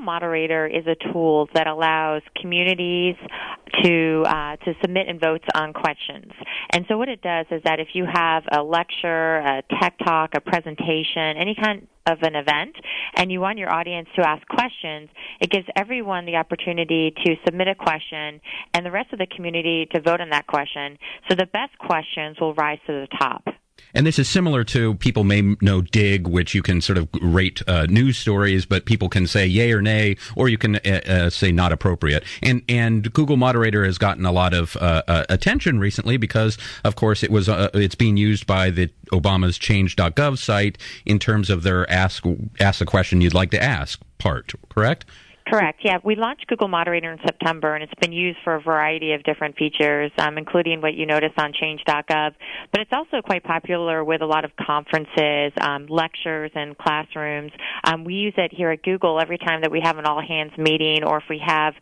Moderator is a tool that allows communities to submit and vote on questions. And so what it does is that if you have a lecture, a tech talk, a presentation, any kind of an event, and you want your audience to ask questions, it gives everyone the opportunity to submit a question and the rest of the community to vote on that question. So the best questions will rise to the top. And this is similar to, people may know Digg, which you can sort of rate news stories, but people can say yay or nay, or you can say not appropriate. And Google Moderator has gotten a lot of attention recently because, of course, it's being used by the Obama's Change.gov site in terms of their ask the question you'd like to ask part, correct? Correct. Yeah, we launched Google Moderator in September, and it's been used for a variety of different features, including what you notice on Change.gov. But it's also quite popular with a lot of conferences, lectures, and classrooms. We use it here at Google every time that we have an all-hands meeting or if we have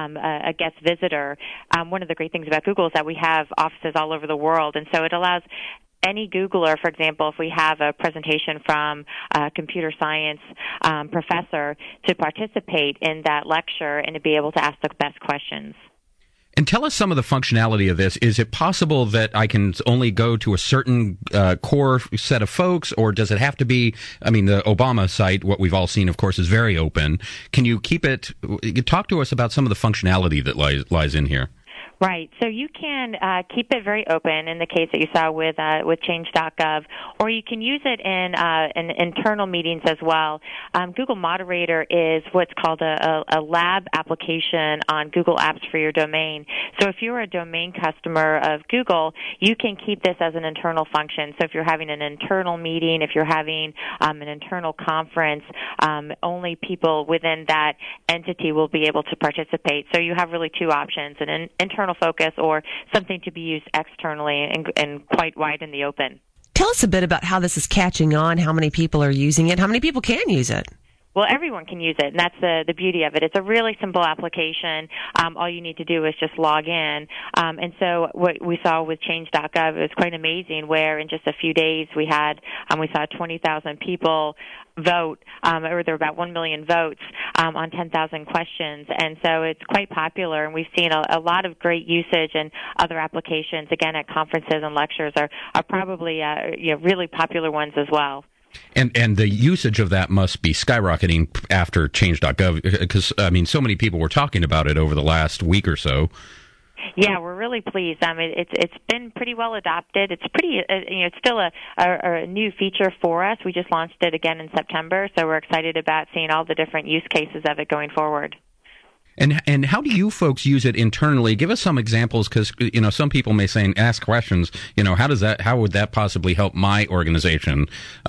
a guest visitor. One of the great things about Google is that we have offices all over the world, and so it allows any Googler, for example, if we have a presentation from a computer science professor, to participate in that lecture and to be able to ask the best questions. And tell us some of the functionality of this. Is it possible that I can only go to a certain core set of folks, or does it have to be, the Obama site, what we've all seen, of course, is very open. Can you talk to us about some of the functionality that lies in here? Right. So you can keep it very open in the case that you saw with Change.gov, or you can use it in internal meetings as well. Google Moderator is what's called a lab application on Google Apps for your domain. So if you're a domain customer of Google, you can keep this as an internal function. So if you're having an internal meeting, if you're having an internal conference, only people within that entity will be able to participate. So you have really two options, an internal focus or something to be used externally and quite wide in the open. Tell us a bit about how this is catching on, how many people are using it, how many people can use it. Well, everyone can use it, and that's the beauty of it. It's a really simple application. All you need to do is just log in. And so what we saw with Change.gov, it was quite amazing, where in just a few days we saw 20,000 people vote, or there were about 1 million votes on 10,000 questions. And so it's quite popular, and we've seen a lot of great usage, and other applications, again, at conferences and lectures are probably really popular ones as well. And the usage of that must be skyrocketing after Change.gov, because, so many people were talking about it over the last week or so. Yeah, we're really pleased. It's been pretty well adopted. It's pretty, it's still a new feature for us. We just launched it again in September, so we're excited about seeing all the different use cases of it going forward. And how do you folks use it internally? Give us some examples, because some people may say, ask questions. How would that possibly help my organization?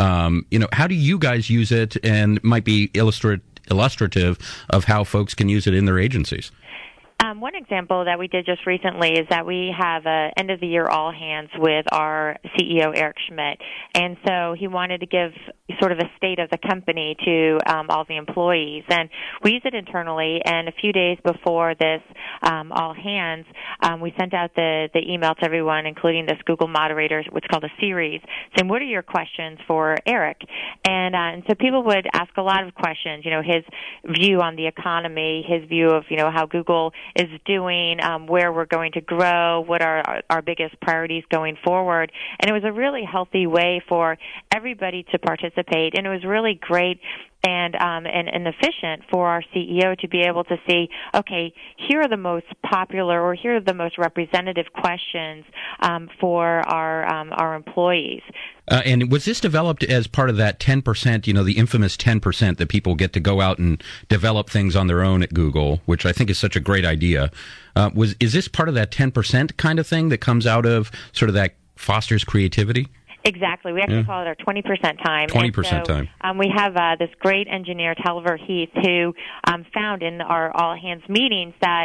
How do you guys use it, and might be illustrative of how folks can use it in their agencies? One example that we did just recently is that we have a end-of-the-year all-hands with our CEO, Eric Schmidt, and so he wanted to give sort of a state of the company to all the employees, and we use it internally, and a few days before this all-hands, we sent out the email to everyone, including this Google Moderator, what's called a series, saying, what are your questions for Eric? And so people would ask a lot of questions, his view on the economy, his view of, how Google is doing, where we're going to grow, what are our biggest priorities going forward. And it was a really healthy way for everybody to participate, and it was really great and efficient for our CEO to be able to see, okay, here are the most popular, or here are the most representative questions for our employees. And was this developed as part of that 10%, the infamous 10% that people get to go out and develop things on their own at Google, which I think is such a great idea? Is this part of that 10% kind of thing that comes out of sort of that fosters creativity? Exactly. We actually call it our 20% time. 20% time. We have this great engineer, Talver Heath, who found in our all-hands meetings that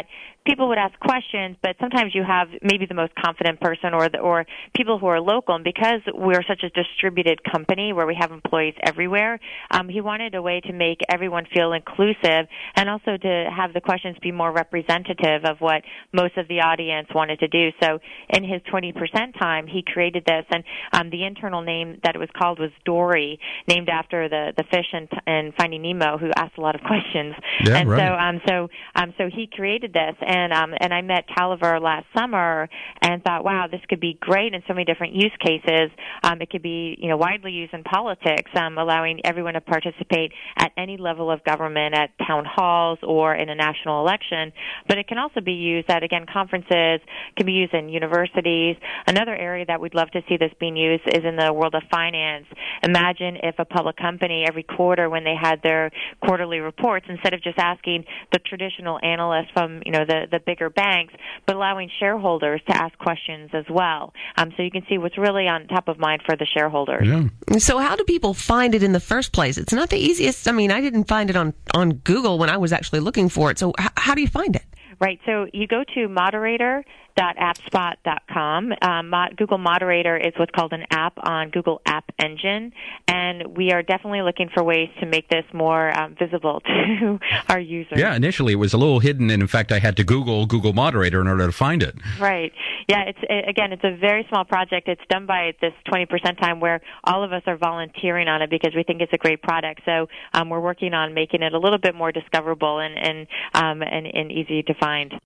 people would ask questions, but sometimes you have maybe the most confident person or people who are local. And because we're such a distributed company where we have employees everywhere, he wanted a way to make everyone feel inclusive and also to have the questions be more representative of what most of the audience wanted to do. So in his 20% time, he created this, and the internal name that it was called was Dory, named after the fish in Finding Nemo who asked a lot of questions. Yeah, and right. so he created this, and I met Caliver last summer and thought, wow, this could be great in so many different use cases. It could be widely used in politics, allowing everyone to participate at any level of government, at town halls or in a national election. But it can also be used at, again, conferences, can be used in universities. Another area that we'd love to see this being used is in the world of finance. Imagine if a public company every quarter when they had their quarterly reports, instead of just asking the traditional analysts from the bigger banks, but allowing shareholders to ask questions as well. So you can see what's really on top of mind for the shareholders. Yeah. So how do people find it in the first place? It's not the easiest. I mean, I didn't find it on Google when I was actually looking for it. So how do you find it? Right. So you go to moderator.appspot.com. Google Moderator is what's called an app on Google App Engine, and we are definitely looking for ways to make this more visible to our users. Yeah, initially it was a little hidden, and in fact I had to Google Moderator in order to find it. Right. Yeah, it's a very small project. It's done by this 20% time where all of us are volunteering on it because we think it's a great product. So we're working on making it a little bit more discoverable and easy to find.